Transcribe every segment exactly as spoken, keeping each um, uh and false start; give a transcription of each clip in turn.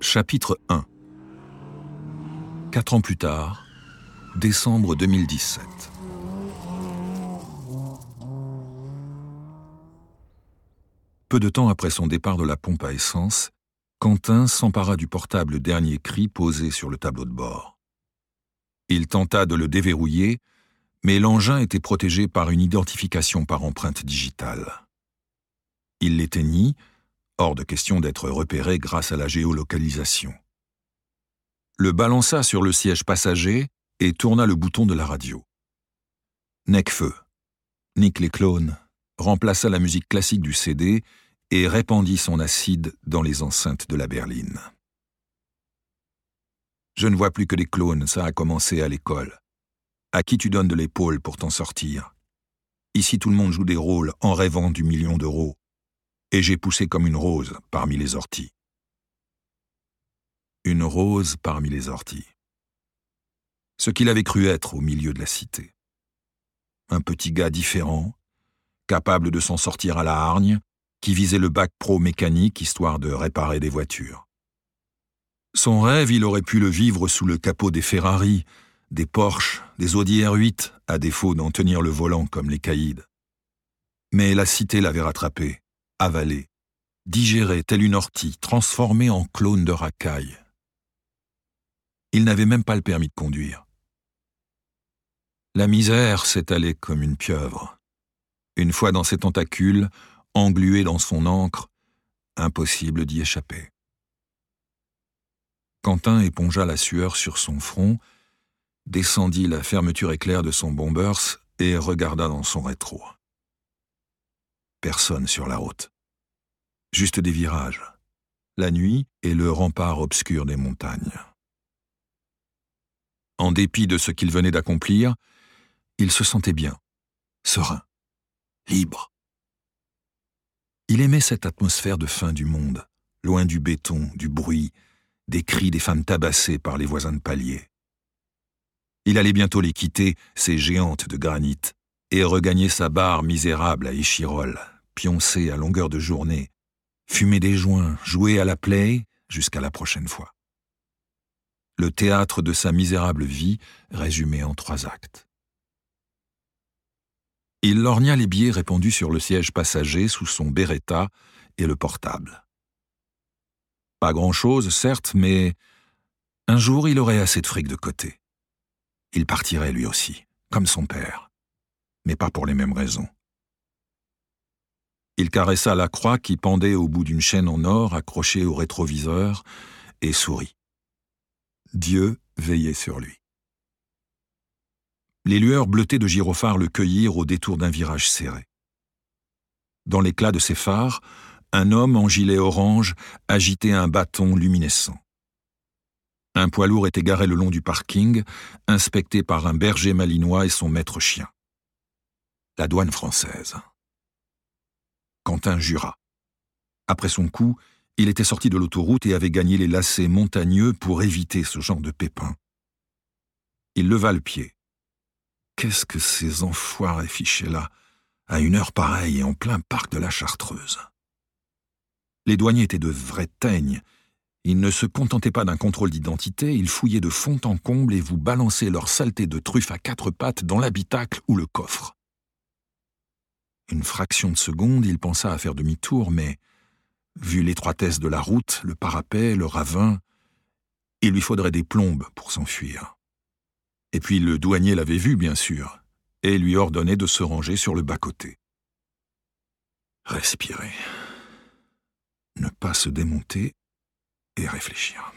Chapitre un. Quatre ans plus tard, décembre deux mille dix-sept. Peu de temps après son départ de la pompe à essence, Quentin s'empara du portable dernier cri posé sur le tableau de bord. Il tenta de le déverrouiller, mais l'engin était protégé par une identification par empreinte digitale. Il l'éteignit, hors de question d'être repéré grâce à la géolocalisation. Le balança sur le siège passager et tourna le bouton de la radio. Necfeu, Nick les clones, remplaça la musique classique du C D et répandit son acide dans les enceintes de la berline. Je ne vois plus que des clones, ça a commencé à l'école. À qui tu donnes de l'épaule pour t'en sortir? Ici tout le monde joue des rôles en rêvant du million d'euros. Et j'ai poussé comme une rose parmi les orties. Une rose parmi les orties. Ce qu'il avait cru être au milieu de la cité. Un petit gars différent, capable de s'en sortir à la hargne, qui visait le bac pro mécanique histoire de réparer des voitures. Son rêve, il aurait pu le vivre sous le capot des Ferrari, des Porsche, des Audi R huit, à défaut d'en tenir le volant comme les caïds. Mais la cité l'avait rattrapé, avalé, digéré telle une ortie, transformé en clone de racaille. Il n'avait même pas le permis de conduire. La misère s'étalait comme une pieuvre. Une fois dans ses tentacules, englué dans son encre, impossible d'y échapper. Quentin épongea la sueur sur son front, descendit la fermeture éclair de son bombers et regarda dans son rétro. Personne sur la route. Juste des virages, la nuit et le rempart obscur des montagnes. En dépit de ce qu'il venait d'accomplir, il se sentait bien, serein, libre. Il aimait cette atmosphère de fin du monde, loin du béton, du bruit, des cris des femmes tabassées par les voisins de palier. Il allait bientôt les quitter, ces géantes de granit, et regagner sa barre misérable à Échirolles, pioncer à longueur de journée, fumer des joints, jouer à la play jusqu'à la prochaine fois. Le théâtre de sa misérable vie résumé en trois actes. Il lorgna les billets répandus sur le siège passager sous son Beretta et le portable. Pas grand-chose, certes, mais un jour il aurait assez de fric de côté. Il partirait lui aussi, comme son père, mais pas pour les mêmes raisons. Il caressa la croix qui pendait au bout d'une chaîne en or accrochée au rétroviseur et sourit. Dieu veillait sur lui. Les lueurs bleutées de gyrophares le cueillirent au détour d'un virage serré. Dans l'éclat de ses phares, un homme en gilet orange agitait un bâton luminescent. Un poids lourd était garé le long du parking, inspecté par un berger malinois et son maître chien. La douane française. Quentin jura. Après son coup, il était sorti de l'autoroute et avait gagné les lacets montagneux pour éviter ce genre de pépin. Il leva le pied. Qu'est-ce que ces enfoirés fichaient là, à une heure pareille et en plein parc de la Chartreuse? Les douaniers étaient de vrais teignes. Ils ne se contentaient pas d'un contrôle d'identité, ils fouillaient de fond en comble et vous balançaient leur saleté de truffes à quatre pattes dans l'habitacle ou le coffre. Une fraction de seconde, il pensa à faire demi-tour, mais, vu l'étroitesse de la route, le parapet, le ravin, il lui faudrait des plombes pour s'enfuir. Et puis le douanier l'avait vu, bien sûr, et lui ordonnait de se ranger sur le bas-côté. Respirer. Ne pas se démonter et réfléchir.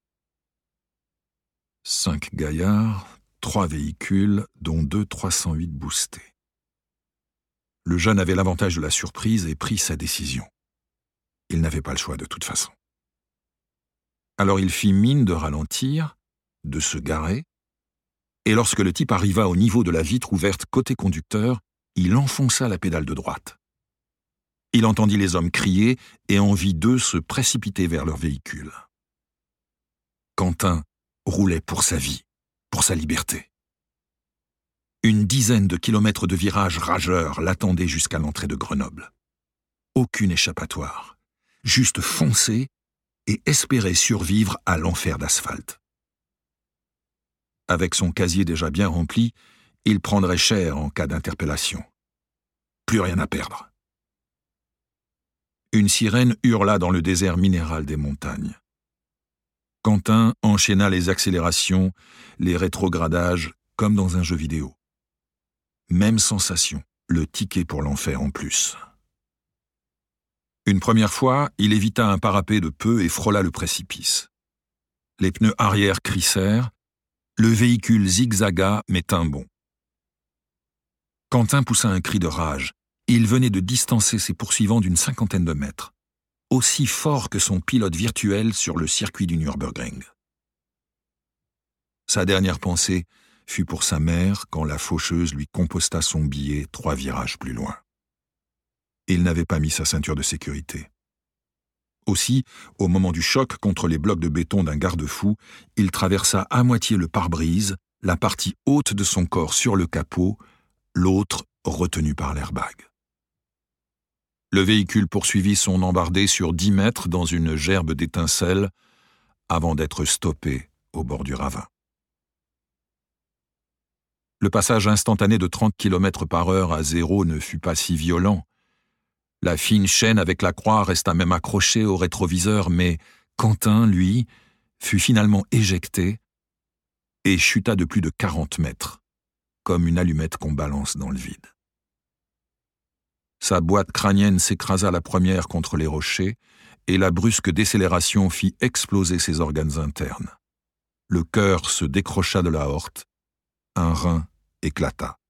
Cinq gaillards, trois véhicules, dont deux trois cent huit boostés. Le jeune avait l'avantage de la surprise et prit sa décision. Il n'avait pas le choix de toute façon. Alors il fit mine de ralentir, de se garer, et lorsque le type arriva au niveau de la vitre ouverte côté conducteur, il enfonça la pédale de droite. Il entendit les hommes crier et en vit deux se précipiter vers leur véhicule. Quentin roulait pour sa vie, pour sa liberté. Une dizaine de kilomètres de virages rageurs l'attendaient jusqu'à l'entrée de Grenoble. Aucune échappatoire, juste foncer et espérait survivre à l'enfer d'asphalte. Avec son casier déjà bien rempli, il prendrait cher en cas d'interpellation. Plus rien à perdre. Une sirène hurla dans le désert minéral des montagnes. Quentin enchaîna les accélérations, les rétrogradages, comme dans un jeu vidéo. Même sensation, le ticket pour l'enfer en plus. Une première fois, il évita un parapet de peu et frôla le précipice. Les pneus arrière crissèrent, le véhicule zigzaga mais tint bon. Quentin poussa un cri de rage. Il venait de distancer ses poursuivants d'une cinquantaine de mètres, aussi fort que son pilote virtuel sur le circuit du Nürburgring. Sa dernière pensée fut pour sa mère quand la faucheuse lui composta son billet trois virages plus loin. Il n'avait pas mis sa ceinture de sécurité. Aussi, au moment du choc contre les blocs de béton d'un garde-fou, il traversa à moitié le pare-brise, la partie haute de son corps sur le capot, l'autre retenu par l'airbag. Le véhicule poursuivit son embardée sur dix mètres dans une gerbe d'étincelles avant d'être stoppé au bord du ravin. Le passage instantané de trente kilomètres par heure à zéro ne fut pas si violent. La fine chaîne avec la croix resta même accrochée au rétroviseur, mais Quentin, lui, fut finalement éjecté et chuta de plus de quarante mètres, comme une allumette qu'on balance dans le vide. Sa boîte crânienne s'écrasa la première contre les rochers et la brusque décélération fit exploser ses organes internes. Le cœur se décrocha de l'aorte, un rein éclata.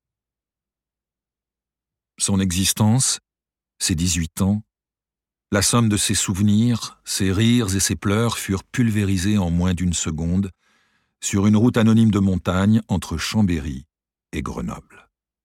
Son existence, ses dix-huit ans, la somme de ses souvenirs, ses rires et ses pleurs furent pulvérisés en moins d'une seconde sur une route anonyme de montagne entre Chambéry et Grenoble.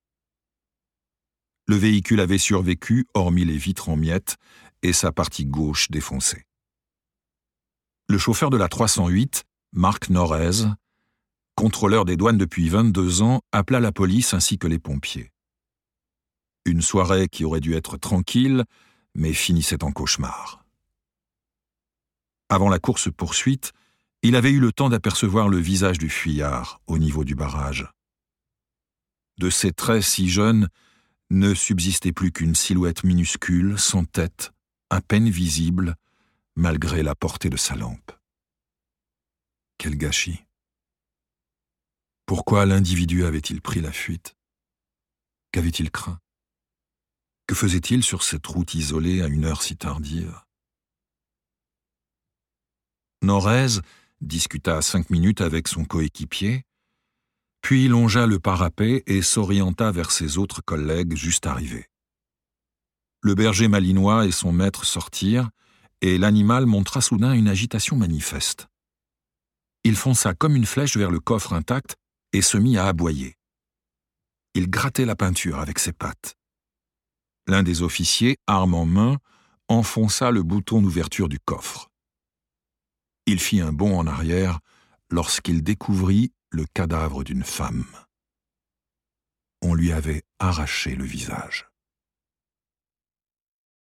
Le véhicule avait survécu, hormis les vitres en miettes et sa partie gauche défoncée. Le chauffeur de la trois cent huit, Marc Norez, contrôleur des douanes depuis vingt-deux ans, appela la police ainsi que les pompiers. Une soirée qui aurait dû être tranquille, mais finissait en cauchemar. Avant la course-poursuite, il avait eu le temps d'apercevoir le visage du fuyard au niveau du barrage. De ses traits si jeunes, ne subsistait plus qu'une silhouette minuscule, sans tête, à peine visible, malgré la portée de sa lampe. Quel gâchis! Pourquoi l'individu avait-il pris la fuite? Qu'avait-il craint? Que faisait-il sur cette route isolée à une heure si tardive? Norez discuta cinq minutes avec son coéquipier, puis longea le parapet et s'orienta vers ses autres collègues juste arrivés. Le berger malinois et son maître sortirent, et l'animal montra soudain une agitation manifeste. Il fonça comme une flèche vers le coffre intact et se mit à aboyer. Il grattait la peinture avec ses pattes. L'un des officiers, arme en main, enfonça le bouton d'ouverture du coffre. Il fit un bond en arrière lorsqu'il découvrit le cadavre d'une femme. On lui avait arraché le visage.